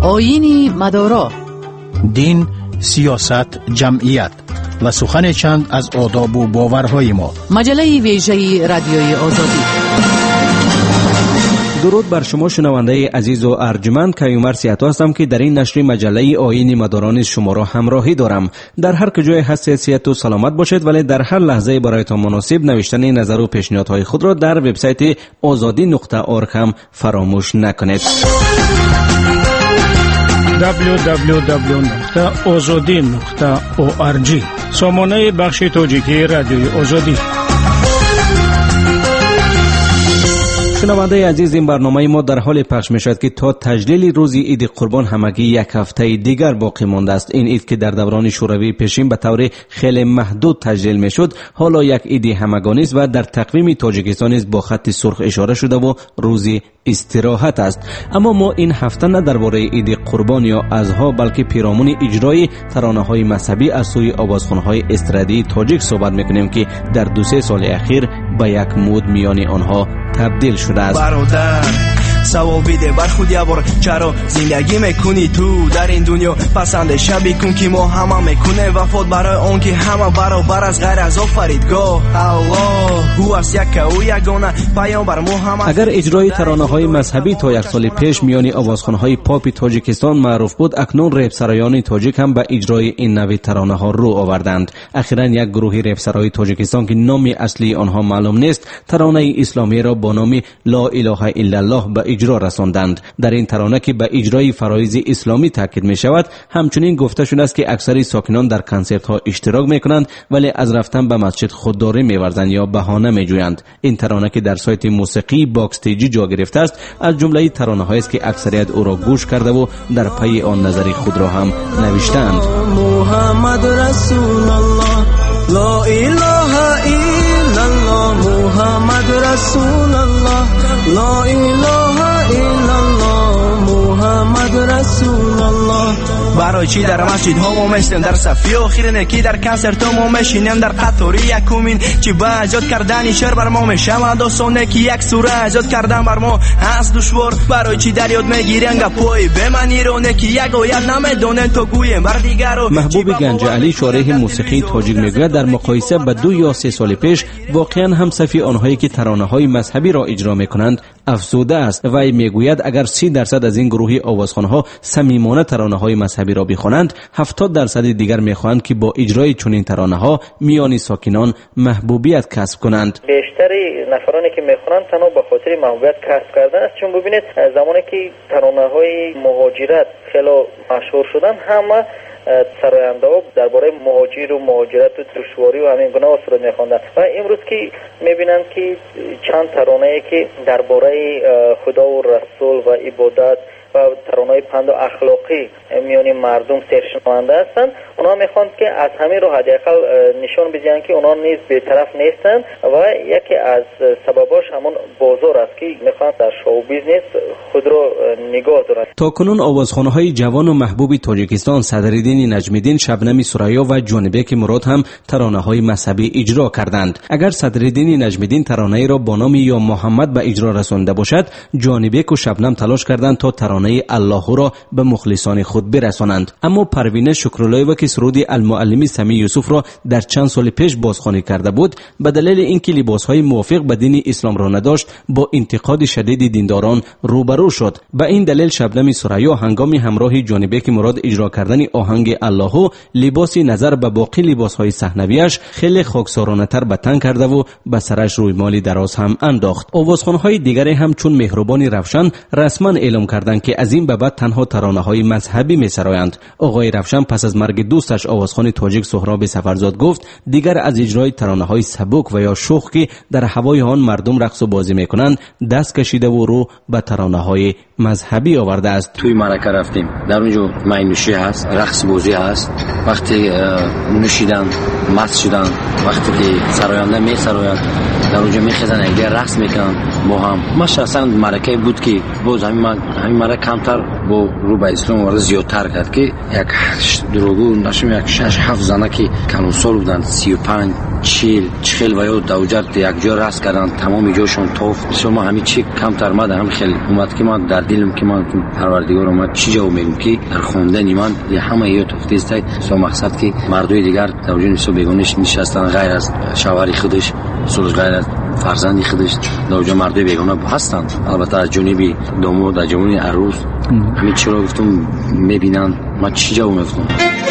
آیین مدارا، دین، سیاست، جمعیت و سخن چند از آداب و باورهای ما. مجله ویژه رادیوی آزادی. درود بر شما شنونده عزیز و ارجمند. کیومر سیاتو هستم که در این نشر مجله آیین مداران شما را همراهی دارم. در هر کجای هستید صحت و سلامت باشید، ولی در هر لحظه برایتان مناسب نوشتن نظر و پیشنهادهای خود را در وبسایت azadi.org هم فراموش نکنید. www.azadi.org سامانه بخش تاجیکی رادیوی آزادی. شنونده عزیز، این برنامه ما در حال پخش می شود که تا تجلیل روز عید قربان همگی یک هفته دیگر باقی مانده است. این عید که در دوران شوروی پیشین به طور خیلی محدود تجلیل می شد، حالا یک عید همگانی است و در تقویم تاجیکستان است با خط سرخ اشاره شده و روز استراحت است. اما ما این هفته نه درباره عید قربان یا اضحی، بلکه پیرامون اجرای ترانه‌های مذهبی از سوی آوازخوان‌های استرادی تاجیک صحبت می‌کنیم که در 2-3 سال اخیر به یک مود میان آنها تبدیل شده است. برادر سوال بیده بر خود یه بار، چرا زندگی میکنی تو در این دنیا؟ پسند شبی کن که ما همه میکنه وفات برای اون که همه برابر از غیر از آفریدگاه الله هو است یک و یگانه پیامبر محمد. اگر اجرای ترانه‌های مذهبی تا 1 سال پیش میان آوازخوان‌های پاپ تاجیکستان معروف بود، اکنون رپسرایان تاجیک هم به اجرای این نوع ترانه‌ها رو آوردند. اخیراً یک گروه رپسرای تاجیکستان که نام اصلی آنها معلوم نیست، ترانه اسلامی را با نام لا اله الا الله به اجرا رساندند. در این ترانه که به اجرای فرایض اسلامی تاکید می شود، همچنین گفته شده است که اکثر ساکنان در کنسرت ها اشتراک می کنند ولی از رفتن به مسجد خودداری می ورزند یا بهانه می جویند. این ترانه که در سایت موسیقی باکستیجی جا گرفته است، از جمله ترانه هایی است که اکثریت او را گوش کرده و در پی آن نظری خود را هم نوشتند. محمد رسول الله لا اله الا الله محمد رسول الله لا اله الا الله محمد رسول الله. برای چی در مسجد ها ما میشتیم در صفی آخر نکی، در کنسرت ها ما میشینیم در قطاری یکمین، چی با ایجاد کردن شعر بر ما میشم داستانه که یک سوره ایجاد کردن بر ما هست دشوار. برای چی در یاد میگیرن گپای به من ایرانه که یک آیت نمیدونن تو گویم بر دیگر. محبوب گنج علی شارح موسیقی تاجیک میگوید در مقایسه با 2 یا 3 سال پیش واقعا هم صفی آنهایی که ترانه های مذهبی را اجرا میکنند افزوده است. و میگوید اگر 30% از این گروه آوازخوان‌ها صمیمانه ترانه‌های مذهبی را بخوانند، 70% دیگر می‌خواهند که با اجرای چنین ترانه‌ها میان ساکنان محبوبیت کسب کنند. بیشتر نفرانی که می‌خوانند تنها به خاطر محبوبیت کسب کردن است، چون ببینید زمانی که ترانه‌های مهاجرت خیلی مشهور شدن، همه سراینده ها درباره مهاجر و مهاجرت و دشواری و همین گونه اصول میخواندن و امروز که میبینن که چند ترانه‌ای که درباره خدا و رسول و عبادت و ترانه‌های پند و اخلاقی میانی مردم سرشنونده هستند، اونا میخوان که از همین رو حداقل نشان بدهند که اونا نیز بی‌طرف نیستند و یکی از سبباش همون بازار است که میخوان در شو بیزنس خود رو نگاه دارند. تا کنون آوازخوان‌های جوان و محبوب تاجیکستان صدرالدین نجمیدین، شبنم سریا و جانبک مراد هم ترانه‌های مذهبی اجرا کردند. اگر صدرالدین نجمیدین ترانه‌ای را با نام یا محمد به اجرا رسانده باشد، جانبک و شبنم تلاش کردند تا ترانه الله را به مخلصان خود برسانند. اما پروینه شکرالله که سرود المعلمی سمی یوسف را در چند سال پیش بازخوانی کرده بود، به دلیل اینکه لباسهای موافق به دین اسلام را نداشت با انتقاد شدید دینداران روبرو شد. به این دلیل شبنم سریا هنگام همراه جانبک مراد اجرا کردن آهنگ الله، لباسی نظر به باقی لباسهای صحنویش خیلی خاکسارانه تر به تن کرده و به سرش روی مالی دراز هم انداخت. آوازخوان‌های دیگری هم چون مهربانی رفشن رسما اعلام کردند که از این به بعد تنها ترانه‌های مذهبی می‌سرایند. آقای رفشن پس از مرگ دوستش آوازخوان تاجیک سهراب سفرزاد گفت دیگر از اجرای ترانه‌های سبک و یا شوخ که در هوای آن مردم رقص و بازی می‌کنند دست کشیده و رو به ترانه‌های مذهبی آورده است. توی مرکه رفتیم، در اونجا مینوشی هست، رقص بازی هست. وقتی نوشیدن مست شدن، وقتی که سراینده می‌سراید در اونجا می‌خزن، اگر رقص می‌کنن با هم. ما شخصا مرکه بود که باز همین مرکه ولی کمتر با رو به اسلام وارد زیادتر کرد که یک دروغو نشیم یک 6-7 زنه که کلون سال بودن 35 40 و یا دوجت یک جا رست کردن تمام جاشون توف بسیار ما همین چی کمتر مده هم خیلی اومد که من در دلم که من پروردگار اومد چی جواب میگم که در خوندن من یه همه یه توفته است سو مقصد که مردای دیگر در وجود سو بیگانش نشستن غیر از شوهر خودش سولش غیر از فرزند خودش در وجود مردای بیگانه هستند البته از جانب داماد از جانب عروس همین چرا گفتم میبینن ما چی جواب میگم.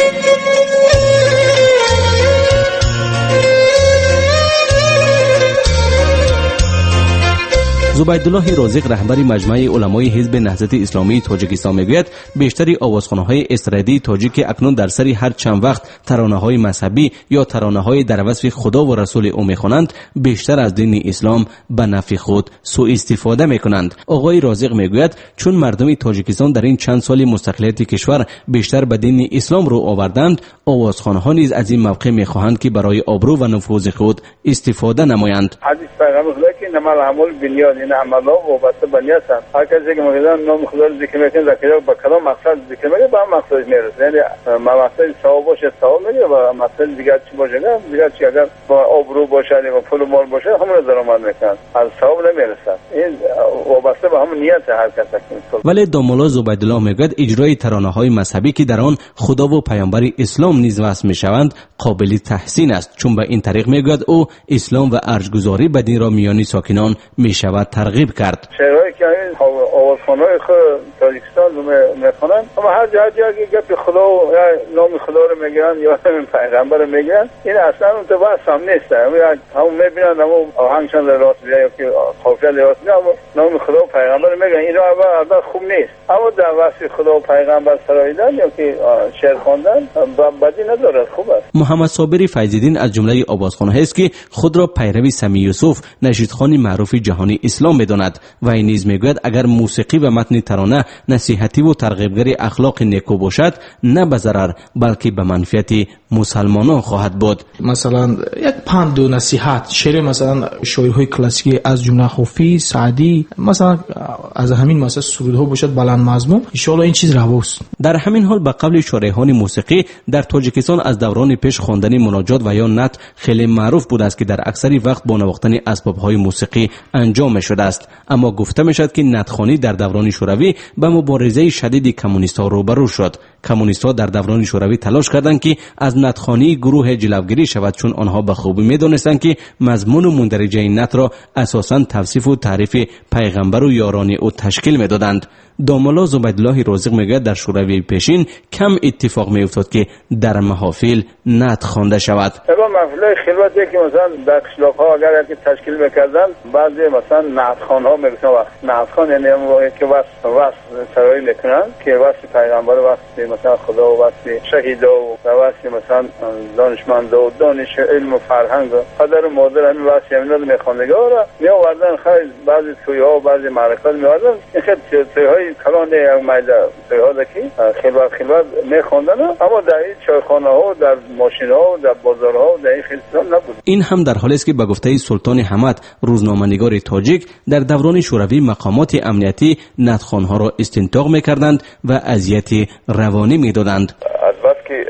زبیدالله رازق رهبر مجمع علمای حزب نهضت اسلامی تاجیکستان میگوید بیشتری آوازخوان‌های استرادی تاجیک اکنون در سری هر چند وقت ترانه‌های مذهبی یا ترانه‌های در وصف خدا و رسول او می‌خوانند بیشتر از دین اسلام به نفع خود سوء استفاده می‌کنند. آقای رازق میگوید چون مردم تاجیکستان در این چند سال مستقلیت کشور بیشتر به دین اسلام رو آوردند آوازخوان‌ها نیز از این موقع می‌خواهند که برای آبرو و نفوذ خود استفاده نمایند. حدیث پیغمبر خدا که نمال عمل بنیاد این عملا وابسته به نیت است. هر کسی که میگه نام خدا رو ذکر میکنه ذکر با کدام مقصد ذکر میکنه با مقصد میرسه. یعنی مقصد ثواب باشه ثواب میگه و مقصد دیگه چی باشه دیگه چی اگر با آبرو باشه و پول و مال باشه همون درآمد میکنن از ثواب نمیرسه. این وابسته به همون نیت هر کسی. ولی دامولا زبیدالله میگوید اجرای ترانه‌های مذهبی که در آن خدا و پیامبر اسلام نیز وصف میشوند قابل تحسین است چون به این طریق میگوید او اسلام و ارجگذاری به دین را میان ساکنان میشود ترغیب کرد. شعرهایی که این آوازخوان‌های تاجیکستان رو میخوانن اما هر جا که گپ خدا و نام خدا رو میگن یا پیغمبر رو میگن این اصلا اون تو بحث هم نیست. همون میبینن همون آهنگشان راست بیا یا که قافیه راست بیا نام خدا و پیغمبر رو میگن این رو اول خوب نیست اما در وصف خدا و پیغمبر سراییدن یا که شعر خواندن بدی ندارد خوب است. محمد صابری فیض‌الدین از جمله آوازخوان‌ها است که خود را پیرو سمی یوسف نشیدخوان معروف جهانی اسلام بداند و این نیز میگوید اگر موسیقی و متن ترانه نصیحتی و ترغیبگر اخلاق نیکو باشد نه به ضرر بلکه به منفعت مسلمانان خواهد بود. مثلا یک پند و نصیحت شعر مثلا شاعرهای کلاسیکی از جمله حافظ سعدی مثلا از همین مثلا سرودها باشد بلند مضمون ان شاء الله این چیز رواست. در همین حال به قبل شارحان موسیقی در تاجیکستان از دوران پیش خواندن مناجات و یا نعت خیلی معروف بود است که در اکثری وقت با نواختن اسباب‌های موسیقی انجام شده است اما گفته میشد که نعت‌خوانی در دوران شوروی به مبارزه شدید کمونیست‌ها روبرو شد. کمونیست‌ها در دوران شوروی تلاش کردند که از نعت‌خوانی گروه جلوگیری شود چون آنها به خوبی می‌دانستند که مضمون و مندرجه نعت را اساساً توصیف و تعریف پیغمبر و یاران او تشکیل می‌دادند. دامولا زبیدالله رازق میگه در شوروی پیشین کم اتفاق میافتاد که در محافل نعت خوانده شود. اما محفل خلوتی که مثلا در قشلاق‌ها اگر که تشکیل میکردن بعضی مثلا نعت‌خوان‌ها میگفتن نعت‌خوان یعنی که وصف سرایی میکنن که وصف پیغمبر وصف مثلا خدا و وصف شهیدا و وصف مثلا دانشمند و دانش علم و فرهنگ پدر و مادر همین وصف اینا رو میخواندگار میآوردن خیلی بعضی توی‌ها و بعضی معرکات میآوردن این خیلی توی‌های کلان یک مایده توی‌ها که خلوت میخواندن اما در این چایخانه‌ها و در ماشین‌ها و در بازارها و در این خیلی نبود. این هم در حالی است که به گفته سلطان حمد روزنامه‌نگار تاجیک در دوران شوروی مقامات امنیتی نعت‌خوان‌ها را استنطاق می‌کردند و اذیت روانی می‌دادند. از بس که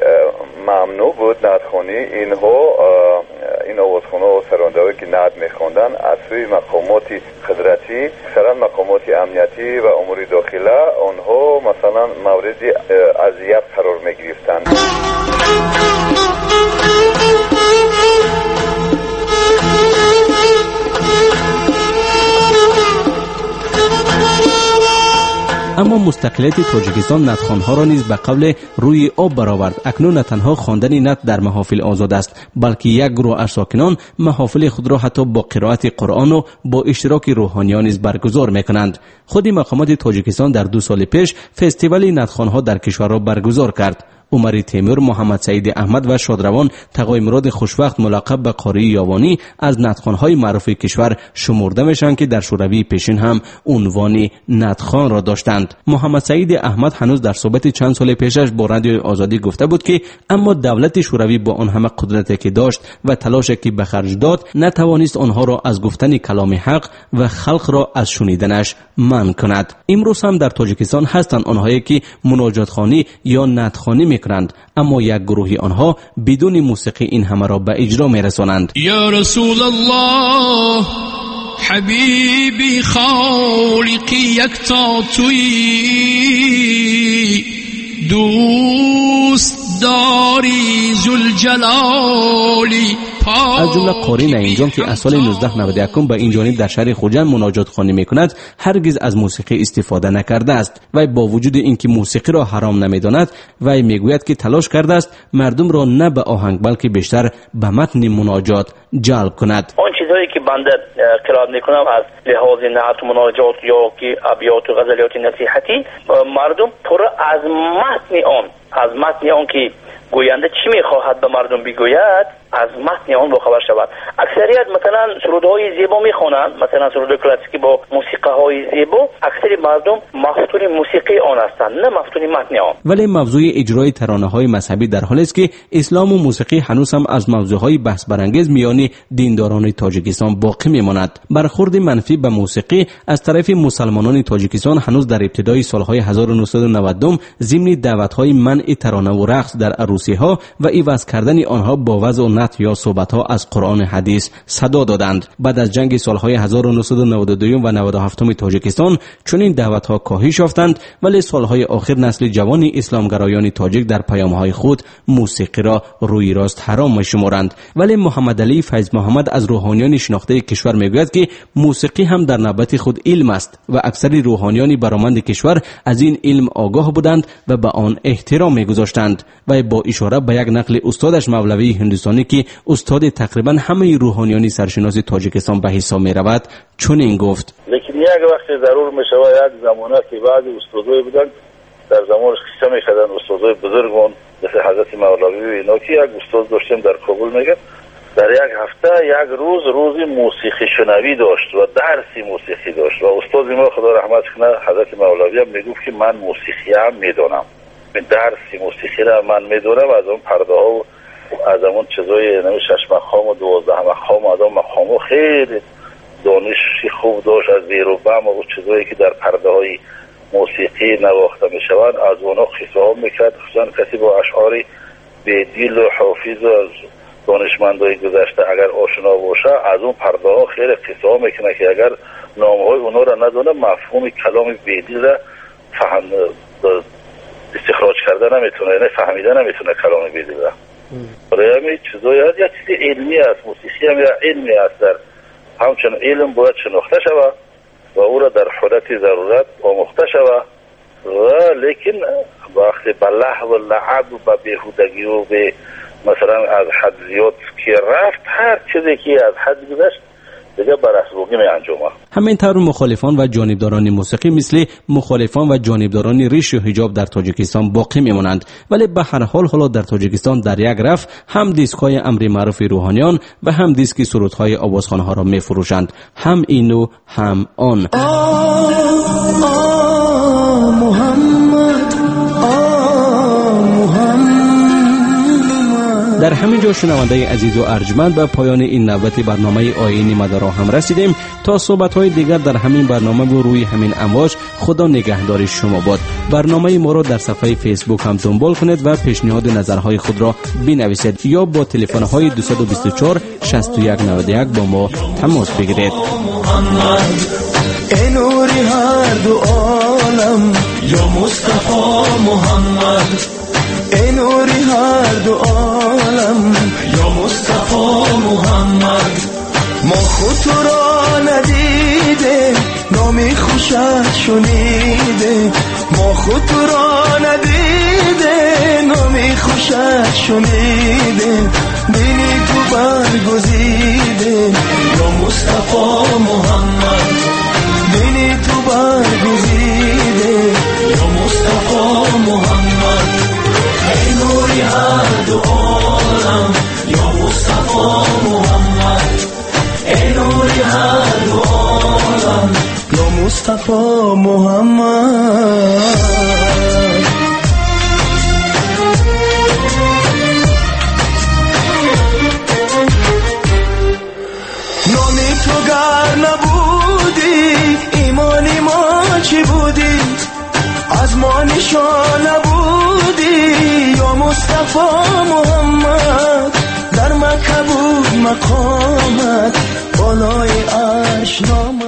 ممنوع بود نعت‌خوانی این آوازخوان‌ها و سرانده‌هایی که نعت می‌خواندن از سوی مقامات قدرتی اکثرا مقامات امنیتی و امور داخله آنها مثلا مورد اذیت قرار می‌گرفتند. اما مستقلیت تاجیکستان نعت‌خوان‌ها را نیز به قبل روی آب برآورد. اکنون نه تنها خواندن نعت در محافل آزاد است بلکه یک گروه از ساکنان محافل خود را حتی با قرائت قرآن و با اشتراک روحانیان نیز برگزار می‌کنند. خود مقامات تاجیکستان در 2 سال پیش فستیوال نعت‌خوان‌ها در کشور را برگزار کرد. عمر تیمور، محمد سعید احمد و شادروان تقای مراد خوشوقت ملقب به قاری یاوانی از نطخوان‌های معروف کشور شمرده میشن که در شوروی پیشین هم عنوان نطخوان را داشتند. محمد سعید احمد هنوز در صحبت چند سال پیشش با رادیوی آزادی گفته بود که اما دولت شوروی با آن همه قدرتی که داشت و تلاشی که به خرج داد نتوانست آنها را از گفتن کلام حق و خلق را از شنیدنش منع کند. امروز هم در تاجیکستان هستند آنهایی که مناجات خوانی یا نطخوانی میکنند، اما یک گروهی آنها بدون موسیقی این همه را به اجرا میرسانند. یا رسول الله حبیبی خالقی یکتا تویی، دوست داری ذوالجلالی. از جمله قاری نعیمجان که از سال 1991 به این جانب در شهر خوجند مناجات خوانی میکند هرگز از موسیقی استفاده نکرده است. و با وجود اینکه موسیقی را حرام نمیداند و میگوید که تلاش کرده است مردم را نه به آهنگ بلکه بیشتر به متن مناجات جلب کند. آن چیزهایی که بنده قرائت میکنم از لحاظ نعت و مناجات یا که ابیات و غزلیات نصیحتی، مردم پر از متن آن که گوینده چی میخواهد به مردم بگوید از متن آن باخبر شود. اکثریت مثلا سرودهای زیبا میخوانند، مثلا سرود کلاسیکی با موسیقی‌های زیبا، اکثر مردم مفتون موسیقی آن هستند نه مفتون متن آن. ولی موضوع اجرای ترانه‌های مذهبی در حالی است که اسلام و موسیقی هنوز هم از موضوعهای بحث برانگیز میان دینداران تاجیکستان باقی میماند. برخورد منفی به موسیقی از طرف مسلمانان تاجیکستان هنوز در ابتدای سالهای 1990 ضمن دعوت‌های منع ترانه و رقص در عروسی‌ها و عوض کردن آنها با وضع و نعت یا صحبت‌ها از قرآن حدیث صدا دادند. بعد از جنگ سالهای 1992 و 97 تاجیکستان چنین دعوت‌ها کاهش یافتند، ولی سالهای آخر نسل جوان اسلامگرایان تاجیک در پیام‌های خود موسیقی را روی راست حرام می‌شمارند. ولی محمد علی فیض محمد از روحانیان شناخته کشور میگوید که موسیقی هم در نوبت خود علم است و اکثر روحانیان برآمد کشور از این علم آگاه بودند و به آن احترام می‌گذاشتند. و با اشاره به یک نقل استادش مولوی هندوستانی که استاد تقریبا همه روحانیان سرشناس تاجیکستان به حساب می‌رود چنین گفت: لیکن یک وقت ضرور می‌شود یک زمانه که بعضی استادای بودند در زمانش قصه می‌کردن، استادای بزرگان مثل حضرت مولوی اینا که یک استاد داشتیم در کابل میگه در یک هفته یک روز موسیقی شنوی داشت و درسی موسیقی داشت و استاد ما خدا رحمت کنه حضرت مولوی هم میگفت که من موسیقی هم میدونم، درسی موسیقی را من میدونم، از اون پرده ها و از اون چیزای 6 مقام و 12 مقام از اون مقام ها خیلی دانشی خوب داشت، از زیر و بم و چیزایی که در پرده های موسیقی نواخته میشوند از اونها قصه ها میکرد. خصوصا کسی با اشعاری به دل و حافظ و از دانشمندای گذشته اگر آشنا باشه از اون پرده ها خیلی قصه ها میکنه که اگر نام های اونها را ندونه مفهوم کلام بیدی را استخراج کرده نمیتونه، یعنی فهمیده نمیتونه کلام بیدی را. برای همین چیزایی هست، یک چیز علمی است، موسیقی هم یا علمی است، در همچنان علم باید شناخته شود و او را در حالت ضرورت آموخته شود و لیکن وقتی به لهو و لعب و به بیهودگی و به مثلا از حد زیاد که رفت هر چیزی که از حد گذشت دیگه براسبوگی می انجامه. همینطور مخالفان و جانبداران موسیقی مثل مخالفان و جانبداران ریش و حجاب در تاجیکستان باقی میمانند، ولی به هر حال حالا در تاجیکستان در یک رف هم دیسک‌های امر معروف روحانیان و هم دیسک سرودهای آوازخوان‌ها را میفروشند، هم اینو هم آن. در همین جا شنونده عزیز و ارجمند به پایان این نوبت برنامه آیین مدارا هم رسیدیم. تا صحبت‌های دیگر در همین برنامه و روی همین امواج، خدا نگهدار شما باد. برنامه ما را در صفحه فیسبوک هم دنبال کنید و پیشنهاد نظرهای خود را بنویسید یا با تلفن‌های 224 61 91 با ما تماس بگیرید. ای نوری هر دو عالم یا مصطفی محمد، ای نوری هر دو عالم یا مصطفی محمد، ما خود تو را ندیده نامی خوشت شنیده، ما خود تو را ندیده نامی خوشت شنیده، دینی تو برگزیده یا مصطفی محمد، دینی تو برگزیده یا مصطفی محمد. مصطفی محمد. نامی تو گر نبودی ایمانی ما چی بودی؟ از ما نشان نبودی یا مصطفی محمد. در مکه بود مقامت بالای عرش نام